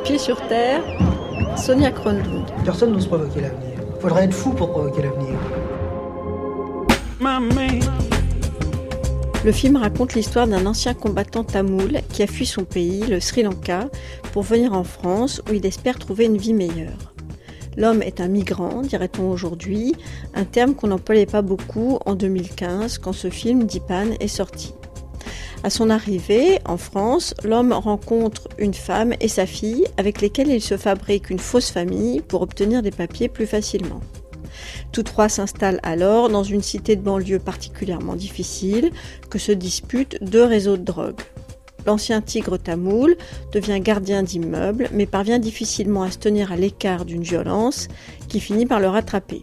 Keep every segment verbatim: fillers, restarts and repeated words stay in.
pieds sur terre, Sonia Kronlund. Personne n'ose provoquer l'avenir. Faudrait être fou pour provoquer l'avenir. Le film raconte l'histoire d'un ancien combattant tamoul qui a fui son pays, le Sri Lanka, pour venir en France où il espère trouver une vie meilleure. L'homme est un migrant, dirait-on aujourd'hui, un terme qu'on n'employait pas beaucoup en deux mille quinze quand ce film Dipan est sorti. À son arrivée, en France, l'homme rencontre une femme et sa fille avec lesquelles il se fabrique une fausse famille pour obtenir des papiers plus facilement. Tous trois s'installent alors dans une cité de banlieue particulièrement difficile que se disputent deux réseaux de drogue. L'ancien tigre tamoul devient gardien d'immeuble mais parvient difficilement à se tenir à l'écart d'une violence qui finit par le rattraper.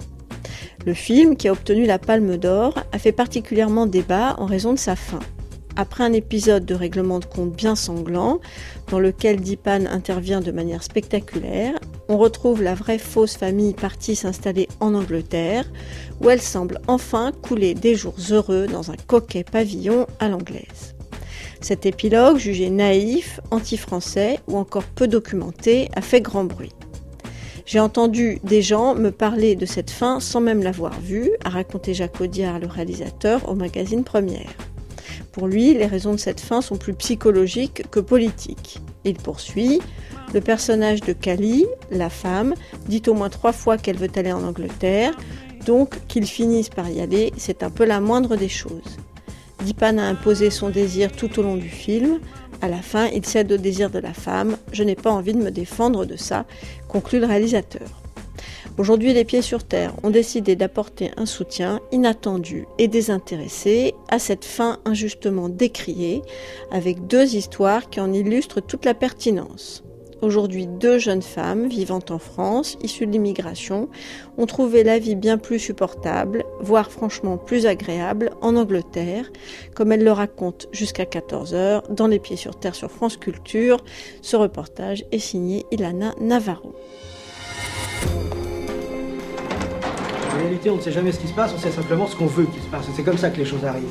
Le film, qui a obtenu la Palme d'Or, a fait particulièrement débat en raison de sa fin. Après un épisode de règlement de compte bien sanglant, dans lequel Dipan intervient de manière spectaculaire, on retrouve la vraie fausse famille partie s'installer en Angleterre, où elle semble enfin couler des jours heureux dans un coquet pavillon à l'anglaise. Cet épilogue, jugé naïf, anti-français ou encore peu documenté, a fait grand bruit. J'ai entendu des gens me parler de cette fin sans même l'avoir vue, a raconté Jacques Audiard, le réalisateur, au magazine Première. Pour lui, les raisons de cette fin sont plus psychologiques que politiques. Il poursuit « Le personnage de Kali, la femme, dit au moins trois fois qu'elle veut aller en Angleterre, donc qu'ils finissent par y aller, c'est un peu la moindre des choses. Dipan a imposé son désir tout au long du film. À la fin, il cède au désir de la femme. Je n'ai pas envie de me défendre de ça », conclut le réalisateur. Aujourd'hui, les pieds sur terre ont décidé d'apporter un soutien inattendu et désintéressé à cette fin injustement décriée, avec deux histoires qui en illustrent toute la pertinence. Aujourd'hui, deux jeunes femmes vivant en France, issues de l'immigration, ont trouvé la vie bien plus supportable, voire franchement plus agréable, en Angleterre, comme elles le racontent jusqu'à quatorze heures dans Les Pieds sur Terre sur France Culture. Ce reportage est signé Ilana Navarro. En réalité, on ne sait jamais ce qui se passe, on sait simplement ce qu'on veut qu'il se passe. Et c'est comme ça que les choses arrivent.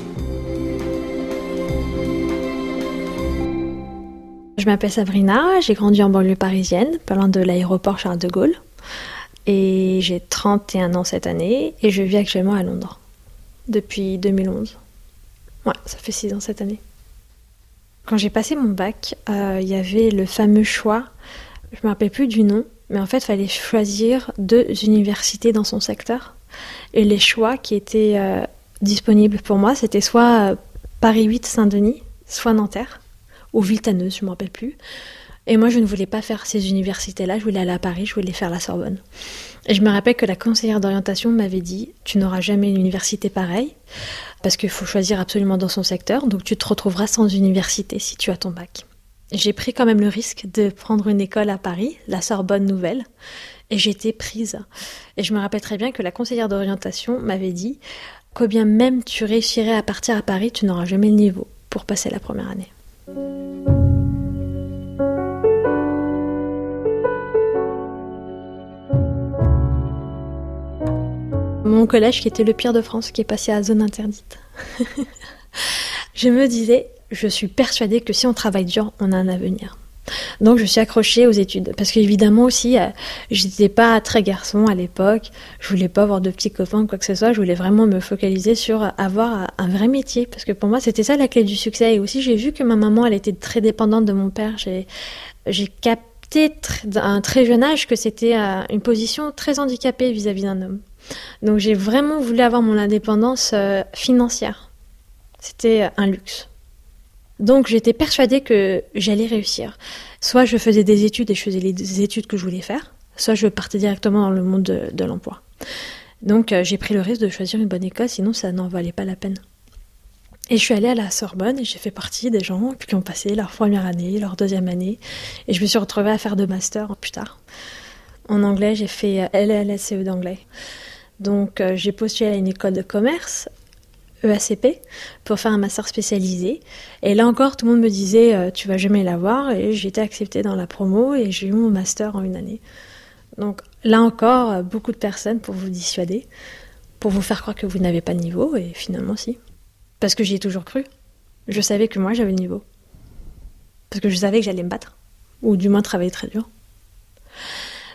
Je m'appelle Sabrina, j'ai grandi en banlieue parisienne, pas loin de l'aéroport Charles de Gaulle. Et j'ai trente et un ans cette année et je vis actuellement à Londres, depuis deux mille onze. Ouais, ça fait six ans cette année. Quand j'ai passé mon bac, il euh, y avait le fameux choix, je ne me rappelle plus du nom, mais en fait, il fallait choisir deux universités dans son secteur. Et les choix qui étaient euh, disponibles pour moi, c'était soit euh, Paris huit Saint-Denis, soit Nanterre, ou Villetaneuse, je ne me rappelle plus. Et moi, je ne voulais pas faire ces universités-là, je voulais aller à Paris, je voulais faire la Sorbonne. Et je me rappelle que la conseillère d'orientation m'avait dit « Tu n'auras jamais une université pareille, parce qu'il faut choisir absolument dans son secteur, donc tu te retrouveras sans université si tu as ton bac. » J'ai pris quand même le risque de prendre une école à Paris, la Sorbonne Nouvelle, et j'étais prise. Et je me rappelle très bien que la conseillère d'orientation m'avait dit qu'au bien même tu réussirais à partir à Paris, tu n'auras jamais le niveau pour passer la première année. Mon collège qui était le pire de France, qui est passé à zone interdite. Je me disais, je suis persuadée que si on travaille dur, on a un avenir. Donc je suis accrochée aux études. Parce qu'évidemment aussi, euh, j'étais pas très garçon à l'époque. Je voulais pas avoir de petits copains ou quoi que ce soit. Je voulais vraiment me focaliser sur avoir un vrai métier. Parce que pour moi, c'était ça la clé du succès. Et aussi, j'ai vu que ma maman, elle était très dépendante de mon père. J'ai, j'ai capté à un très jeune âge que c'était euh, une position très handicapée vis-à-vis d'un homme. Donc j'ai vraiment voulu avoir mon indépendance euh, financière. C'était un luxe. Donc j'étais persuadée que j'allais réussir. Soit je faisais des études et je faisais les études que je voulais faire, soit je partais directement dans le monde de, de l'emploi. Donc euh, j'ai pris le risque de choisir une bonne école, sinon ça n'en valait pas la peine. Et je suis allée à la Sorbonne et j'ai fait partie des gens qui ont passé leur première année, leur deuxième année. Et je me suis retrouvée à faire deux masters plus tard. En anglais, j'ai fait L L S C E d'anglais. Donc euh, j'ai postulé à une école de commerce, E A C P, pour faire un master spécialisé. Et là encore, tout le monde me disait euh, « tu vas jamais l'avoir » et j'ai été acceptée dans la promo et j'ai eu mon master en une année. Donc là encore, euh, beaucoup de personnes pour vous dissuader, pour vous faire croire que vous n'avez pas de niveau, et finalement si. Parce que j'y ai toujours cru. Je savais que moi j'avais le niveau. Parce que je savais que j'allais me battre, ou du moins travailler très dur.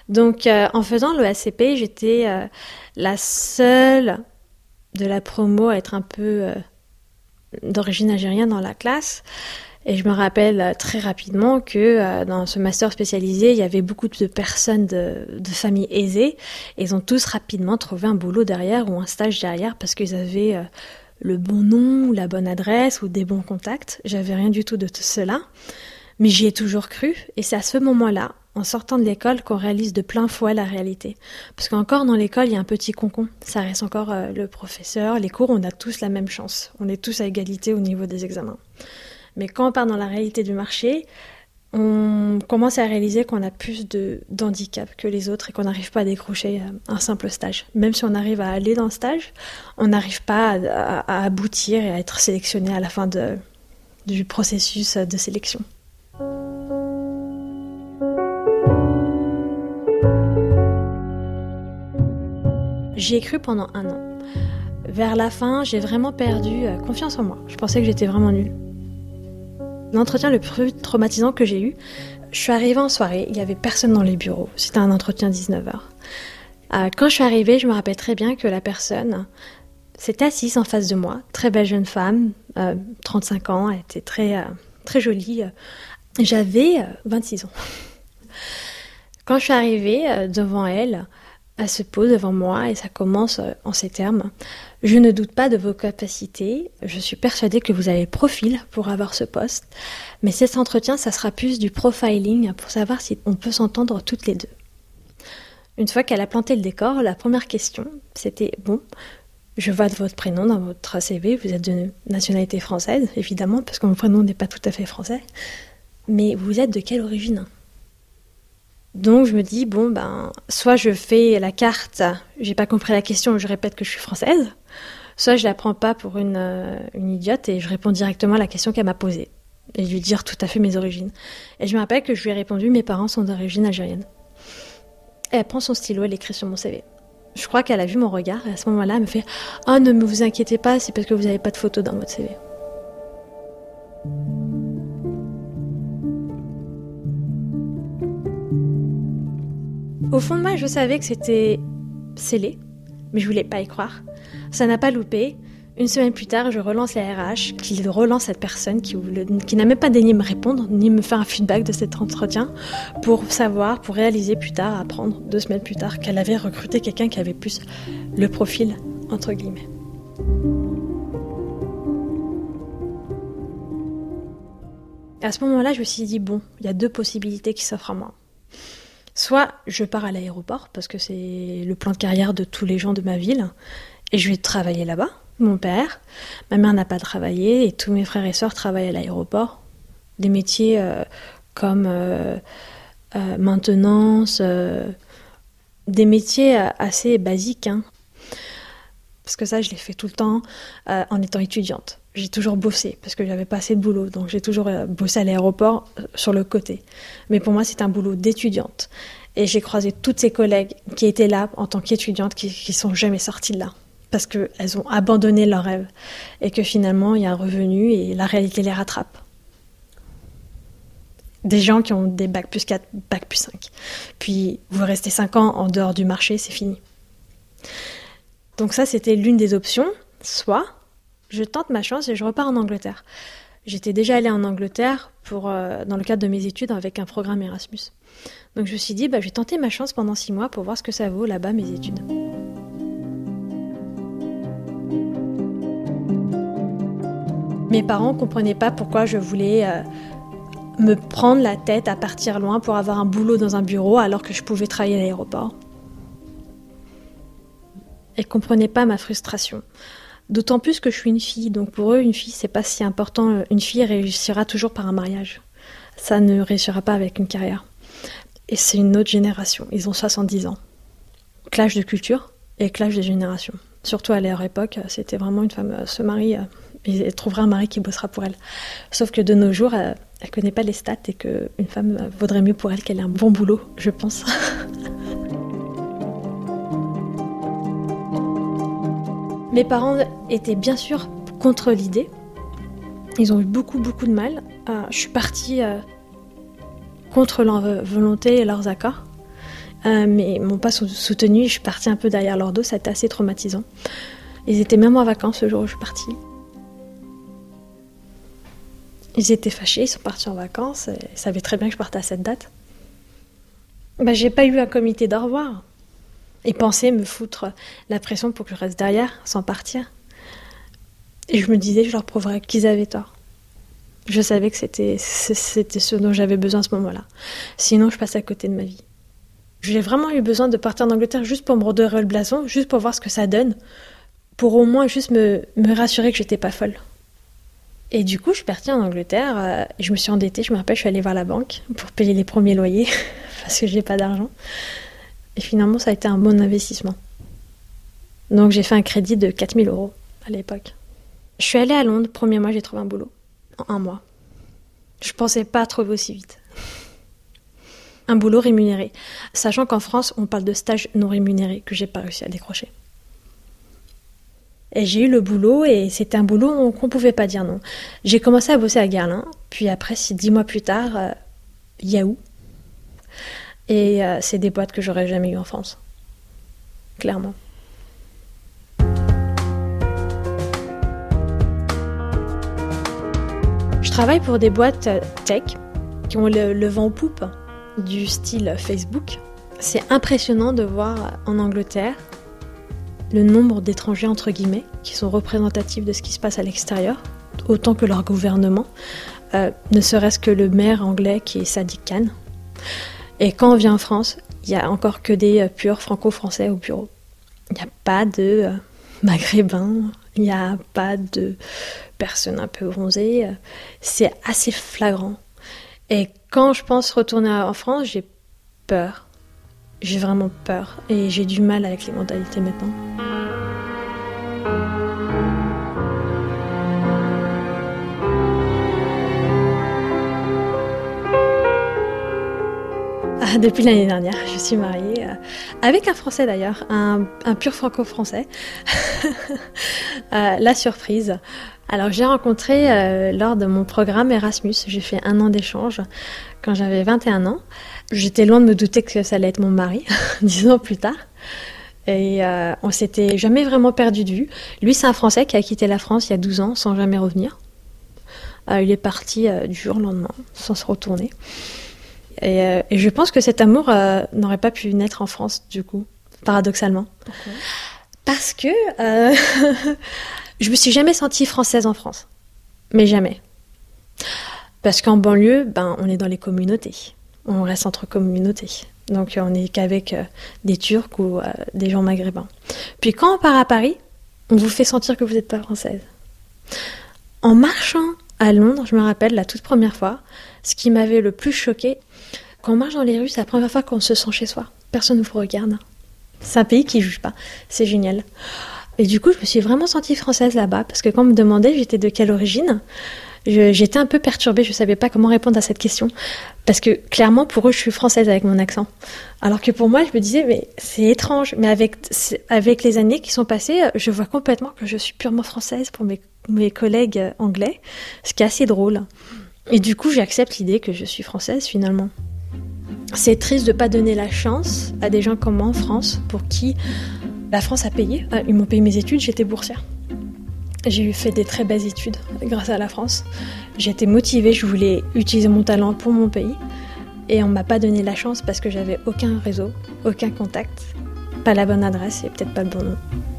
Donc, euh, en faisant l'E S C P, j'étais euh, la seule de la promo à être un peu euh, d'origine algérienne dans la classe. Et je me rappelle euh, très rapidement que euh, dans ce master spécialisé, il y avait beaucoup de personnes de, de familles aisées. Et ils ont tous rapidement trouvé un boulot derrière ou un stage derrière parce qu'ils avaient euh, le bon nom, ou la bonne adresse ou des bons contacts. J'avais rien du tout de tout cela. Mais j'y ai toujours cru. Et c'est à ce moment-là, en sortant de l'école, qu'on réalise de plein fouet la réalité. Parce qu'encore dans l'école, il y a un petit concon. Ça reste encore euh, le professeur, les cours, on a tous la même chance. On est tous à égalité au niveau des examens. Mais quand on part dans la réalité du marché, on commence à réaliser qu'on a plus de, d'handicap que les autres et qu'on n'arrive pas à décrocher un simple stage. Même si on arrive à aller dans le stage, on n'arrive pas à, à, à aboutir et à être sélectionné à la fin de, du processus de sélection. J'y ai cru pendant un an. Vers la fin, j'ai vraiment perdu confiance en moi. Je pensais que j'étais vraiment nulle. L'entretien le plus traumatisant que j'ai eu, je suis arrivée en soirée, il n'y avait personne dans les bureaux. C'était un entretien dix-neuf heures. Euh, quand je suis arrivée, je me rappelle très bien que la personne s'était assise en face de moi. Très belle jeune femme, euh, trente-cinq ans, elle était très, euh, très jolie. J'avais euh, vingt-six ans. Quand je suis arrivée euh, devant elle, elle se pose devant moi et ça commence euh, en ces termes. Je ne doute pas de vos capacités, je suis persuadée que vous avez le profil pour avoir ce poste, mais cet entretien, ça sera plus du profiling pour savoir si on peut s'entendre toutes les deux. Une fois qu'elle a planté le décor, la première question, c'était « Bon, je vois votre prénom dans votre C V, vous êtes de nationalité française, évidemment, parce que mon prénom n'est pas tout à fait français, mais vous êtes de quelle origine ?» Donc je me dis, bon, ben, soit je fais la carte, j'ai pas compris la question, je répète que je suis française, soit je la prends pas pour une, euh, une idiote et je réponds directement à la question qu'elle m'a posée. Et lui dire tout à fait mes origines. Et je me rappelle que je lui ai répondu, mes parents sont d'origine algérienne. Et elle prend son stylo, elle écrit sur mon C V. Je crois qu'elle a vu mon regard et à ce moment-là, elle me fait, ah, ne vous inquiétez pas, c'est parce que vous n'avez pas de photo dans votre C V. Au fond de moi, je savais que c'était scellé, mais je voulais pas y croire. Ça n'a pas loupé. Une semaine plus tard, je relance la R H, qui relance cette personne qui, voulait, qui n'a même pas daigné me répondre, ni me faire un feedback de cet entretien, pour savoir, pour réaliser plus tard, apprendre deux semaines plus tard, qu'elle avait recruté quelqu'un qui avait plus le profil, entre guillemets. À ce moment-là, je me suis dit, bon, il y a deux possibilités qui s'offrent à moi. Soit je pars à l'aéroport, parce que c'est le plan de carrière de tous les gens de ma ville, et je vais travailler là-bas, mon père. Ma mère n'a pas travaillé, et tous mes frères et sœurs travaillent à l'aéroport. Des métiers euh, comme euh, euh, maintenance, euh, des métiers assez basiques, hein. Parce que ça, je l'ai fait tout le temps euh, en étant étudiante. J'ai toujours bossé, parce que j'avais pas assez de boulot, donc j'ai toujours euh, bossé à l'aéroport euh, sur le côté. Mais pour moi, c'est un boulot d'étudiante. Et j'ai croisé toutes ces collègues qui étaient là en tant qu'étudiantes, qui, qui sont jamais sorties de là, parce qu'elles ont abandonné leurs rêves, et que finalement, il y a un revenu, et la réalité les rattrape. Des gens qui ont des bac plus quatre, bac plus cinq. Puis, vous restez cinq ans en dehors du marché, c'est fini. Donc ça, c'était l'une des options. Soit je tente ma chance et je repars en Angleterre. J'étais déjà allée en Angleterre pour, euh, dans le cadre de mes études avec un programme Erasmus. Donc je me suis dit, bah, je vais tenter ma chance pendant six mois pour voir ce que ça vaut là-bas, mes études. Mes parents ne comprenaient pas pourquoi je voulais euh, me prendre la tête à partir loin pour avoir un boulot dans un bureau alors que je pouvais travailler à l'aéroport. Ils ne comprenaient pas ma frustration. D'autant plus que je suis une fille, donc pour eux, une fille, c'est pas si important. Une fille réussira toujours par un mariage. Ça ne réussira pas avec une carrière. Et c'est une autre génération. Ils ont soixante-dix ans. Clash de culture et clash de génération. Surtout à leur époque, c'était vraiment une femme se marie et elle trouvera un mari qui bossera pour elle. Sauf que de nos jours, elle ne connaît pas les stats et qu'une femme vaudrait mieux pour elle qu'elle ait un bon boulot, je pense. Mes parents étaient bien sûr contre l'idée. Ils ont eu beaucoup, beaucoup de mal. Euh, je suis partie euh, contre leur volonté et leurs accords. Euh, mais ils m'ont pas soutenue, je suis partie un peu derrière leur dos, ça a été assez traumatisant. Ils étaient même en vacances le jour où je suis partie. Ils étaient fâchés, ils sont partis en vacances, et ils savaient très bien que je partais à cette date. Bah, j'ai pas eu un comité d'au revoir. Ils pensaient me foutre la pression pour que je reste derrière, sans partir. Et je me disais, je leur prouverais qu'ils avaient tort. Je savais que c'était, c'était ce dont j'avais besoin à ce moment-là. Sinon, je passais à côté de ma vie. J'ai vraiment eu besoin de partir en Angleterre juste pour me redorer le blason, juste pour voir ce que ça donne, pour au moins juste me, me rassurer que j'étais pas folle. Et du coup, je suis partie en Angleterre, euh, et je me suis endettée, je me rappelle, je suis allée voir la banque pour payer les premiers loyers, parce que j'ai pas d'argent. Et finalement, ça a été un bon investissement. Donc j'ai fait un crédit de quatre mille euros à l'époque. Je suis allée à Londres, premier mois, j'ai trouvé un boulot. En un mois. Je pensais pas trouver aussi vite. Un boulot rémunéré. Sachant qu'en France, on parle de stage non rémunéré, que j'ai pas réussi à décrocher. Et j'ai eu le boulot, et c'était un boulot qu'on pouvait pas dire non. J'ai commencé à bosser à Guerlain, puis après, dix mois plus tard, euh, Yahoo. Et euh, c'est des boîtes que j'aurais jamais eues en France. Clairement. Je travaille pour des boîtes tech qui ont le, le vent en poupe du style Facebook. C'est impressionnant de voir en Angleterre le nombre d'étrangers, entre guillemets, qui sont représentatifs de ce qui se passe à l'extérieur, autant que leur gouvernement, euh, ne serait-ce que le maire anglais qui est Sadiq Khan. Et quand on vient en France, il n'y a encore que des euh, purs franco-français au bureau. Il n'y a pas de euh, maghrébins, il n'y a pas de personnes un peu bronzées. C'est assez flagrant. Et quand je pense retourner en France, j'ai peur. J'ai vraiment peur. Et j'ai du mal avec les mentalités maintenant. Ah, depuis l'année dernière, je suis mariée euh, avec un Français d'ailleurs, un, un pur franco-français. euh, la surprise. Alors j'ai rencontré euh, lors de mon programme Erasmus, j'ai fait un an d'échange quand j'avais vingt et un ans. J'étais loin de me douter que ça allait être mon mari, dix ans plus tard. Et euh, on s'était jamais vraiment perdu de vue. Lui, c'est un Français qui a quitté la France il y a douze ans sans jamais revenir. Euh, il est parti euh, du jour au lendemain, sans se retourner. Et, euh, et je pense que cet amour euh, n'aurait pas pu naître en France, du coup, paradoxalement. Okay. Parce que euh, je me suis jamais sentie française en France. Mais jamais. Parce qu'en banlieue, ben, on est dans les communautés. On reste entre communautés. Donc on n'est qu'avec euh, des Turcs ou euh, des gens maghrébins. Puis quand on part à Paris, on vous fait sentir que vous n'êtes pas française. En marchant à Londres, je me rappelle la toute première fois, ce qui m'avait le plus choqué, quand on marche dans les rues, c'est la première fois qu'on se sent chez soi. Personne ne vous regarde. C'est un pays qui ne juge pas. C'est génial. Et du coup, je me suis vraiment sentie française là-bas, parce que quand on me demandait j'étais de quelle origine, je, j'étais un peu perturbée, je ne savais pas comment répondre à cette question. Parce que clairement, pour eux, je suis française avec mon accent. Alors que pour moi, je me disais, mais c'est étrange. Mais avec, avec les années qui sont passées, je vois complètement que je suis purement française pour mes, mes collègues anglais, ce qui est assez drôle. Et du coup, j'accepte l'idée que je suis française, finalement. C'est triste de ne pas donner la chance à des gens comme moi en France, pour qui la France a payé. Ils m'ont payé mes études, j'étais boursière. J'ai fait des très belles études grâce à la France. J'étais motivée, je voulais utiliser mon talent pour mon pays. Et on ne m'a pas donné la chance parce que j'avais aucun réseau, aucun contact, pas la bonne adresse et peut-être pas le bon nom.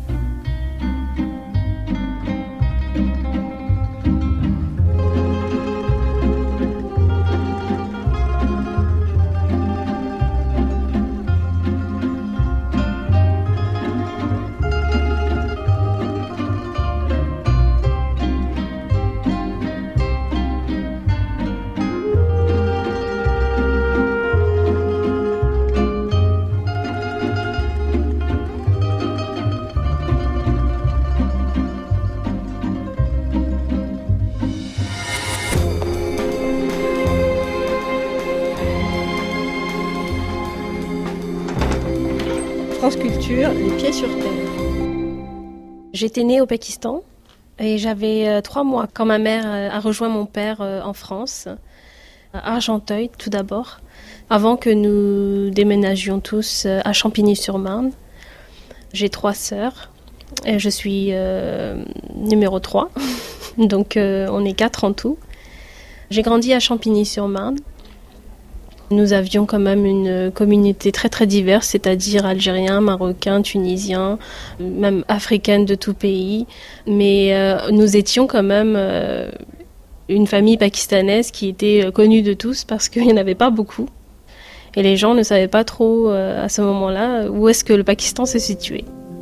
France Culture, les pieds sur terre. J'étais née au Pakistan et j'avais euh, trois mois quand ma mère euh, a rejoint mon père euh, en France. À Argenteuil, tout d'abord, avant que nous déménagions tous à Champigny-sur-Marne. J'ai trois sœurs et je suis euh, numéro trois, donc euh, on est quatre en tout. J'ai grandi à Champigny-sur-Marne. Nous avions quand même une communauté très très diverse, c'est-à-dire algériens, marocains, tunisiens, même africaines de tout pays. Mais euh, nous étions quand même euh, une famille pakistanaise qui était connue de tous parce qu'il n'y en avait pas beaucoup. Et les gens ne savaient pas trop euh, à ce moment-là où est-ce que le Pakistan se situait.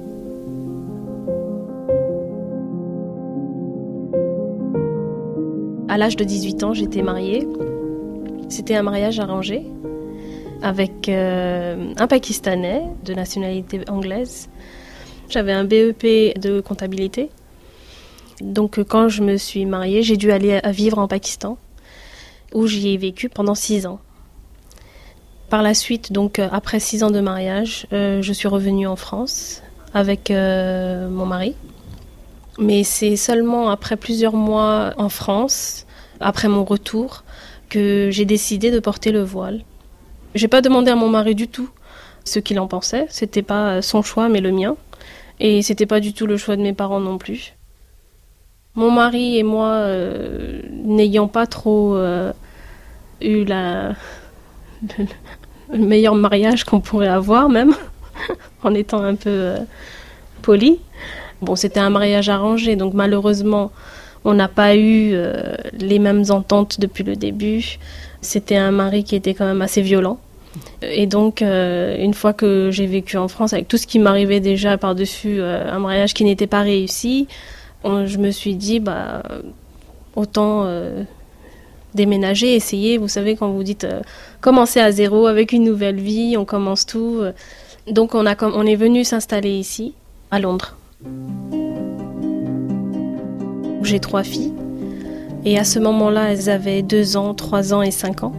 À l'âge de dix-huit ans, j'étais mariée. C'était un mariage arrangé avec euh, un Pakistanais de nationalité anglaise. J'avais un B E P de comptabilité. Donc quand je me suis mariée, j'ai dû aller à vivre en Pakistan, où j'y ai vécu pendant six ans. Par la suite, donc après six ans de mariage, euh, je suis revenue en France avec euh, mon mari. Mais c'est seulement après plusieurs mois en France, après mon retour, que j'ai décidé de porter le voile. J'ai pas demandé à mon mari du tout ce qu'il en pensait. C'était pas son choix, mais le mien. Et c'était pas du tout le choix de mes parents non plus. Mon mari et moi, euh, n'ayant pas trop euh, eu la, le, le meilleur mariage qu'on pourrait avoir même, en étant un peu euh, poli. Bon, c'était un mariage arrangé, donc malheureusement, on n'a pas eu euh, les mêmes ententes depuis le début. C'était un mari qui était quand même assez violent. Et donc, euh, une fois que j'ai vécu en France, avec tout ce qui m'arrivait déjà par-dessus euh, un mariage qui n'était pas réussi, on, je me suis dit, bah, autant euh, déménager, essayer. Vous savez, quand vous dites euh, commencer à zéro avec une nouvelle vie, on commence tout. Euh. Donc, on, a, on est venu s'installer ici, à Londres. J'ai trois filles. Et à ce moment-là, elles avaient deux ans, trois ans et cinq ans.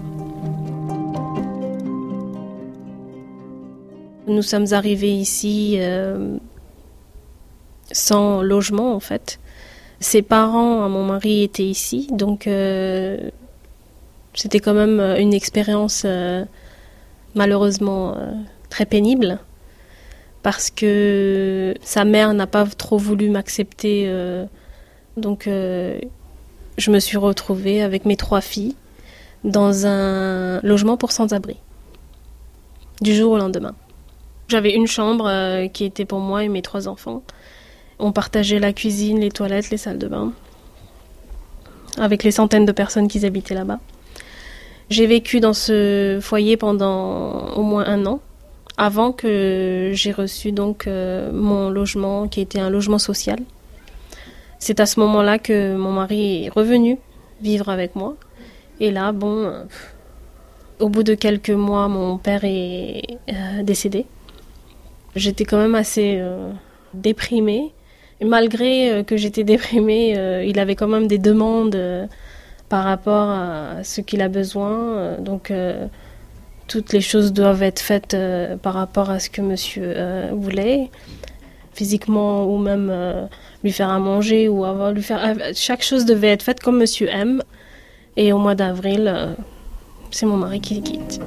Nous sommes arrivés ici euh, sans logement, en fait. Ses parents, à mon mari, étaient ici. Donc, euh, c'était quand même une expérience, euh, malheureusement, euh, très pénible. Parce que sa mère n'a pas trop voulu m'accepter. Euh, donc, euh, je me suis retrouvée avec mes trois filles dans un logement pour sans-abri, du jour au lendemain. J'avais une chambre euh, qui était pour moi et mes trois enfants. On partageait la cuisine, les toilettes, les salles de bain, avec les centaines de personnes qui habitaient là-bas. J'ai vécu dans ce foyer pendant au moins un an, avant que j'ai reçu donc euh, mon logement, qui était un logement social. C'est à ce moment-là que mon mari est revenu vivre avec moi. Et là, bon, euh, au bout de quelques mois, mon père est euh, décédé. J'étais quand même assez euh, déprimée. Et malgré euh, que j'étais déprimée, euh, il avait quand même des demandes euh, par rapport à ce qu'il a besoin. Euh, donc, euh, toutes les choses doivent être faites euh, par rapport à ce que monsieur euh, voulait, physiquement ou même euh, lui faire à manger ou avoir, lui faire. Euh, chaque chose devait être faite comme monsieur aime. Et au mois d'avril, euh, c'est mon mari qui quitte.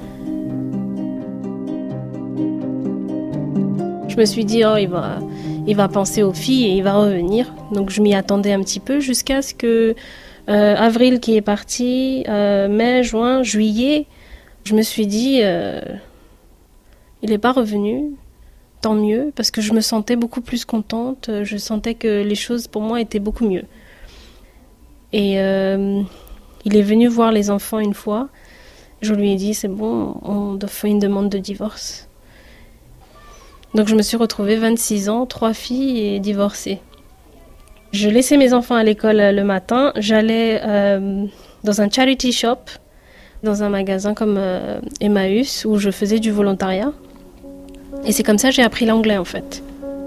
Je me suis dit, oh, il va, il va penser aux filles et il va revenir. Donc je m'y attendais un petit peu jusqu'à ce que euh, avril qui est parti, euh, mai, juin, juillet, je me suis dit, euh, il n'est pas revenu, tant mieux, parce que je me sentais beaucoup plus contente. Je sentais que les choses pour moi étaient beaucoup mieux. Et euh, il est venu voir les enfants une fois. Je lui ai dit, c'est bon, on fait une demande de divorce. Donc je me suis retrouvée vingt-six ans, trois filles et divorcée. Je laissais mes enfants à l'école le matin. J'allais euh, dans un charity shop, dans un magasin comme euh, Emmaüs, où je faisais du volontariat. Et c'est comme ça que j'ai appris l'anglais en fait.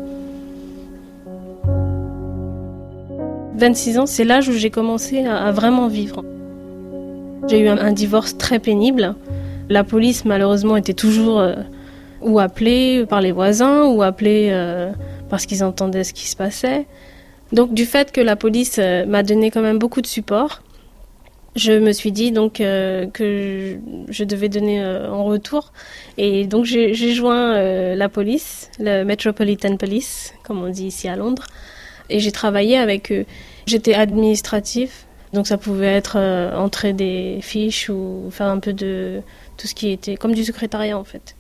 vingt-six ans, c'est l'âge où j'ai commencé à, à vraiment vivre. J'ai eu un, un divorce très pénible. La police malheureusement était toujours... Euh, ou appelés par les voisins, ou appelés euh, parce qu'ils entendaient ce qui se passait. Donc du fait que la police euh, m'a donné quand même beaucoup de support, Je me suis dit donc euh, que je, je devais donner euh, en retour. Et donc j'ai, j'ai joint euh, la police, le Metropolitan Police, comme on dit ici à Londres. Et j'ai travaillé avec eux. J'étais administratif, donc ça pouvait être euh, entrer des fiches ou faire un peu de tout ce qui était comme du secrétariat en fait.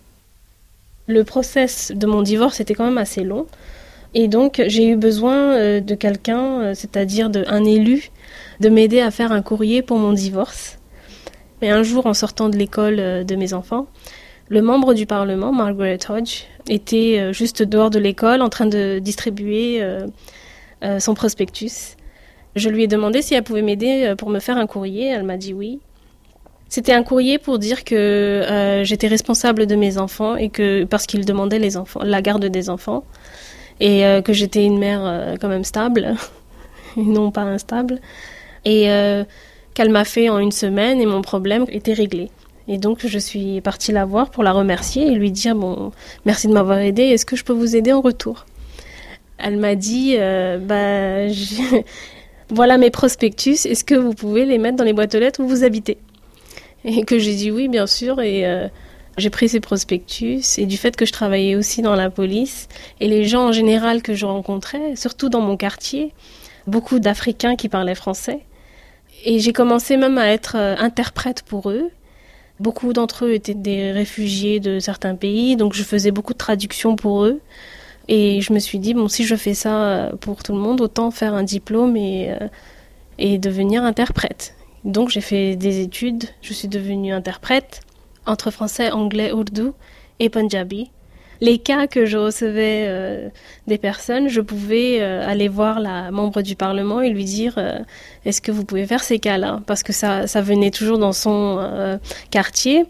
Le process de mon divorce était quand même assez long. Et donc j'ai eu besoin euh, de quelqu'un, euh, c'est-à-dire d'un élu, de m'aider à faire un courrier pour mon divorce. Et un jour, en sortant de l'école de mes enfants, le membre du Parlement, Margaret Hodge, était juste dehors de l'école en train de distribuer euh, euh, son prospectus. Je lui ai demandé si elle pouvait m'aider pour me faire un courrier. Elle m'a dit oui. C'était un courrier pour dire que euh, j'étais responsable de mes enfants et que parce qu'ils demandaient les enfants, la garde des enfants et euh, que j'étais une mère euh, quand même stable et non pas instable. Et euh, qu'elle m'a fait en une semaine et mon problème était réglé. Et donc je suis partie la voir pour la remercier et lui dire bon, merci de m'avoir aidée, est-ce que je peux vous aider en retour? Elle m'a dit euh, bah, j'ai... voilà mes prospectus, est-ce que vous pouvez les mettre dans les boîtes aux lettres où vous habitez? Et que j'ai dit oui bien sûr et euh, j'ai pris ces prospectus et du fait que je travaillais aussi dans la police et les gens en général que je rencontrais, surtout dans mon quartier, beaucoup d'Africains qui parlaient français. Et j'ai commencé même à être euh, interprète pour eux. Beaucoup d'entre eux étaient des réfugiés de certains pays, donc je faisais beaucoup de traductions pour eux. Et je me suis dit, bon, si je fais ça pour tout le monde, autant faire un diplôme et, euh, et devenir interprète. Donc j'ai fait des études, je suis devenue interprète entre français, anglais, ourdou et punjabi. Les cas que je recevais euh, des personnes, je pouvais euh, aller voir la membre du Parlement et lui dire euh, « Est-ce que vous pouvez faire ces cas-là ?» Parce que ça, ça venait toujours dans son euh, quartier.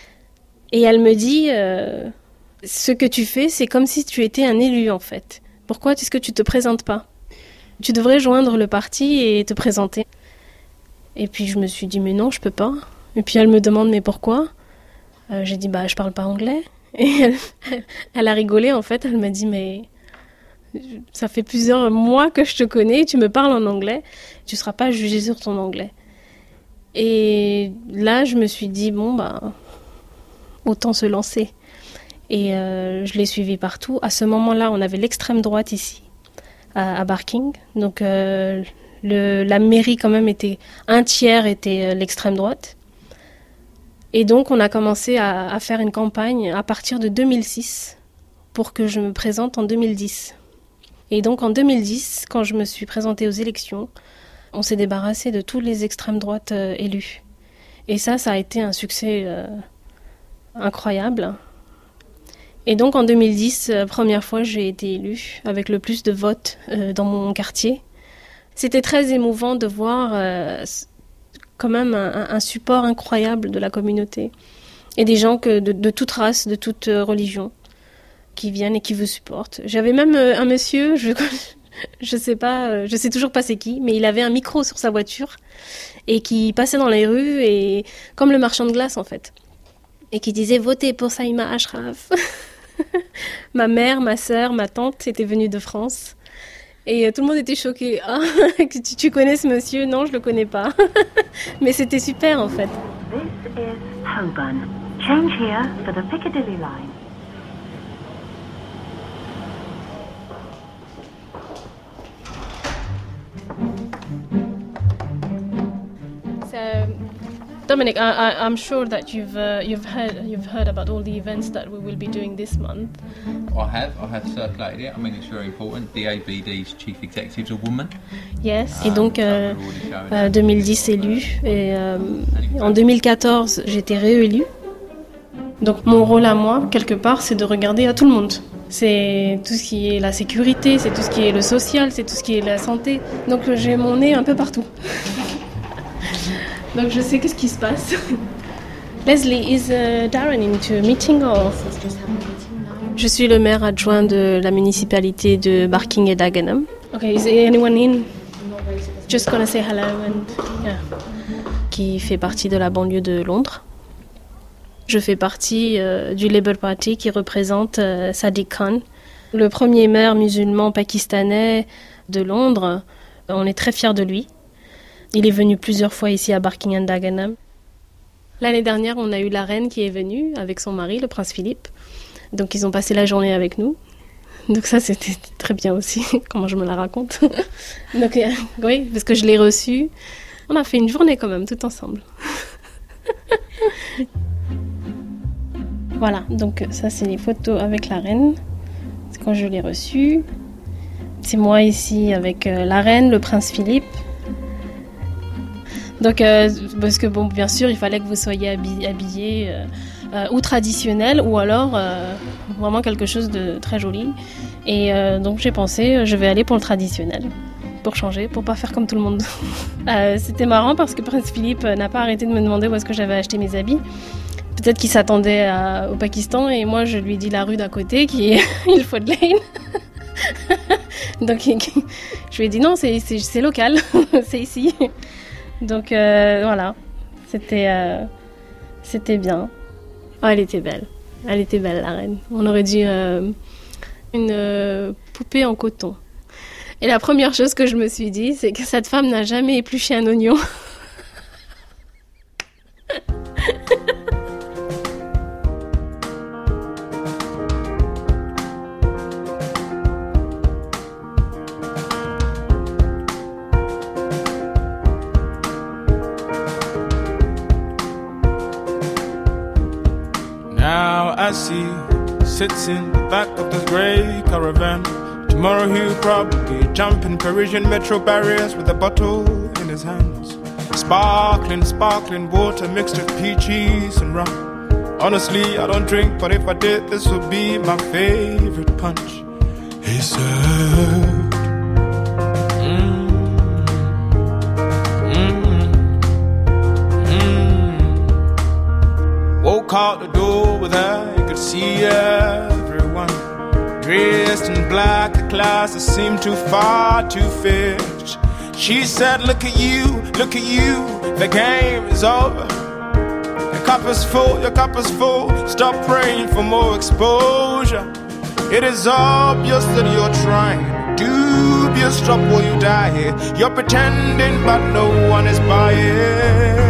Et elle me dit euh, « Ce que tu fais, c'est comme si tu étais un élu en fait. Pourquoi est-ce que tu ne te présentes pas? Tu devrais joindre le parti et te présenter. » Et puis je me suis dit « Mais non, je ne peux pas. » Et puis elle me demande « Mais pourquoi ?» euh, J'ai dit bah, « Je ne parle pas anglais. » Et elle, elle a rigolé en fait, elle m'a dit mais ça fait plusieurs mois que je te connais, tu me parles en anglais, tu ne seras pas jugée sur ton anglais. Et là je me suis dit bon bah autant se lancer. Et euh, je l'ai suivi partout. À ce moment-là on avait l'extrême droite ici, à, à Barking, donc euh, le, la mairie quand même était, un tiers était euh, l'extrême droite. Et donc, on a commencé à, à faire une campagne à partir de deux mille six pour que je me présente en deux mille dix. Et donc, en deux mille dix, quand je me suis présentée aux élections, on s'est débarrassé de tous les extrêmes droites euh, élus. Et ça, ça a été un succès euh, incroyable. Et donc, en deux mille dix, euh, première fois, j'ai été élue avec le plus de votes euh, dans mon quartier. C'était très émouvant de voir... Euh, quand même un, un support incroyable de la communauté et des gens que de, de toute race, de toute religion qui viennent et qui vous supportent. J'avais même un monsieur, je je sais pas, je sais toujours pas c'est qui, mais il avait un micro sur sa voiture et qui passait dans les rues et comme le marchand de glace en fait et qui disait votez pour Saïma Ashraf. Ma mère, ma sœur, ma tante étaient venues de France. Et euh, tout le monde était choqué. Ah, tu, tu connais ce monsieur? Non, je le connais pas. Mais c'était super en fait. This is Holborn. Change here for the Piccadilly line. So, Dominic, I, I, I'm sure that you've uh, you've heard you've heard about all the events that we will be doing this month. I have. I have circulated it. I mean, it's very important. D A B D's chief executive is a woman. Yes. Et donc, euh, euh, deux mille dix élu. Et euh, en deux mille quatorze, j'étais réélue. Donc, mon rôle à moi, quelque part, c'est de regarder à tout le monde. C'est tout ce qui est la sécurité, c'est tout ce qui est le social, c'est tout ce qui est la santé. Donc, j'ai mon nez un peu partout. Donc je sais qu'est-ce qui se passe. Leslie, is uh, Darren into a meeting or? Je suis le maire adjoint de la municipalité de Barking et Dagenham. Okay, is anyone in? Just gonna say hello and yeah. Qui fait partie de la banlieue de Londres. Je fais partie euh, du Labour Party qui représente euh, Sadiq Khan, le premier maire musulman pakistanais de Londres. On est très fiers de lui. Il est venu plusieurs fois ici à Barking and Dagenham. L'année dernière, on a eu la reine qui est venue avec son mari, le prince Philippe. Donc ils ont passé la journée avec nous. Donc ça, c'était très bien aussi, comment je me la raconte. Donc euh, oui, parce que je l'ai reçu. On a fait une journée quand même, tout ensemble. Voilà, donc ça, c'est les photos avec la reine. C'est quand je l'ai reçue. C'est moi ici avec euh, la reine, le prince Philippe. Donc, euh, parce que bon, bien sûr, il fallait que vous soyez habillés habillé, euh, euh, ou traditionnel, ou alors euh, vraiment quelque chose de très joli. Et euh, donc j'ai pensé, je vais aller pour le traditionnel, pour changer, pour pas faire comme tout le monde. euh, c'était marrant parce que Prince Philippe n'a pas arrêté de me demander où est-ce que j'avais acheté mes habits. Peut-être qu'il s'attendait à, au Pakistan, et moi je lui ai dit la rue d'à côté qui est Ilford Lane. Donc je lui ai dit non, c'est, c'est, c'est local, c'est ici. Donc euh, voilà, c'était, euh, c'était bien. Oh, elle était belle, elle était belle la reine. On aurait dit euh, une euh, poupée en coton. Et la première chose que je me suis dit, c'est que cette femme n'a jamais épluché un oignon. Now I see sits in the back of this grey caravan. Tomorrow he'll probably be jumping Parisian metro barriers with a bottle in his hands. Sparkling, sparkling water mixed with peaches and rum. Honestly, I don't drink, but if I did, this would be my favorite punch. He said, mm, mm, mm. Woke out the door with her, you could see everyone. Dressed in black, the classes seemed too far to fit. She said, look at you, look at you, the game is over. Your cup is full, your cup is full, stop praying for more exposure. It is obvious that you're trying, dubious, stop or you die here. You're pretending but no one is buying.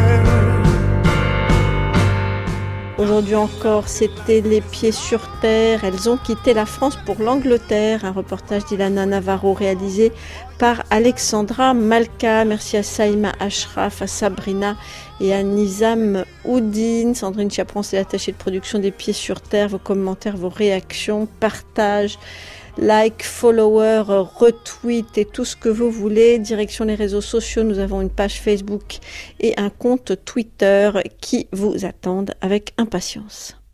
Aujourd'hui encore, c'était Les Pieds sur Terre. Elles ont quitté la France pour l'Angleterre. Un reportage d'Ilana Navarro réalisé par Alexandra Malka. Merci à Saïma Ashraf, à Sabrina et à Nizam Oudine. Sandrine Chaperon, c'est l'attachée de production des Pieds sur Terre. Vos commentaires, vos réactions, partages, like, follower, retweet et tout ce que vous voulez. Direction les réseaux sociaux, nous avons une page Facebook et un compte Twitter qui vous attendent avec impatience.